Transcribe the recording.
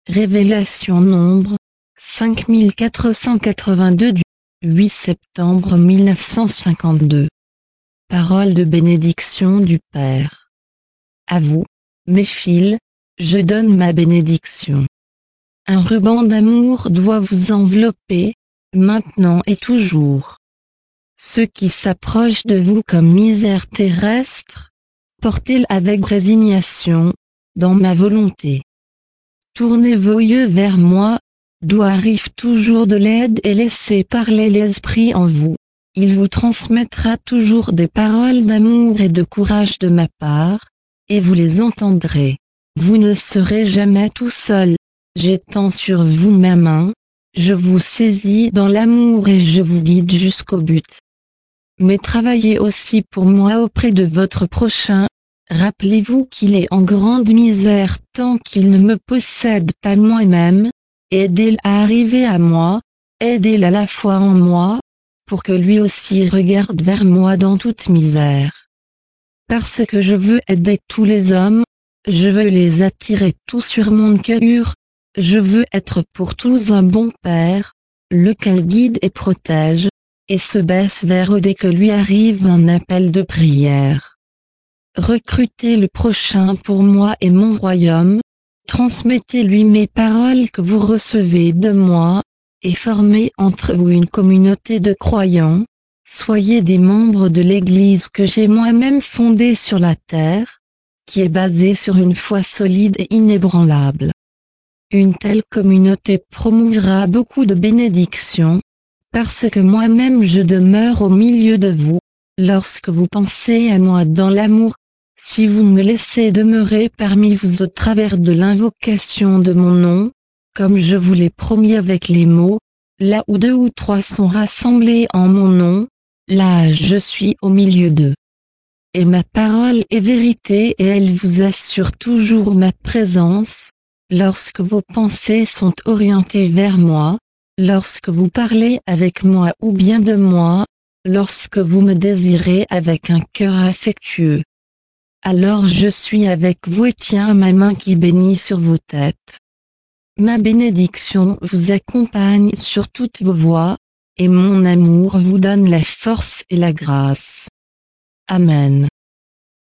Révélation Nombre 5482 du 8 septembre 1952. Parole de bénédiction du Père. À vous, mes fils, je donne ma bénédiction. Un ruban d'amour doit vous envelopper, maintenant et toujours. Ceux qui s'approchent de vous comme misère terrestre, portez-le avec résignation, dans ma volonté. Tournez vos yeux vers moi, d'où arrive toujours de l'aide et laissez parler l'Esprit en vous. Il vous transmettra toujours des paroles d'amour et de courage de ma part, et vous les entendrez. Vous ne serez jamais tout seul. J'étends sur vous ma main, je vous saisis dans l'amour et je vous guide jusqu'au but. Mais travaillez aussi pour moi auprès de votre prochain. Rappelez-vous qu'il est en grande misère tant qu'il ne me possède pas moi-même. Aidez-le à arriver à moi, aidez-le à la foi en moi, pour que lui aussi regarde vers moi dans toute misère. Parce que je veux aider tous les hommes, je veux les attirer tous sur mon cœur, je veux être pour tous un bon père, lequel guide et protège, et se baisse vers eux dès que lui arrive un appel de prière. Recrutez le prochain pour moi et mon royaume, transmettez-lui mes paroles que vous recevez de moi, et formez entre vous une communauté de croyants, soyez des membres de l'Église que j'ai moi-même fondée sur la terre, qui est basée sur une foi solide et inébranlable. Une telle communauté promouvera beaucoup de bénédictions, parce que moi-même je demeure au milieu de vous, lorsque vous pensez à moi dans l'amour. Si vous me laissez demeurer parmi vous au travers de l'invocation de mon nom, comme je vous l'ai promis avec les mots, là où 2 ou 3 sont rassemblés en mon nom, là je suis au milieu d'eux. Et ma parole est vérité et elle vous assure toujours ma présence, lorsque vos pensées sont orientées vers moi, lorsque vous parlez avec moi ou bien de moi, lorsque vous me désirez avec un cœur affectueux. Alors je suis avec vous et tiens ma main qui bénit sur vos têtes. Ma bénédiction vous accompagne sur toutes vos voies, et mon amour vous donne la force et la grâce. Amen.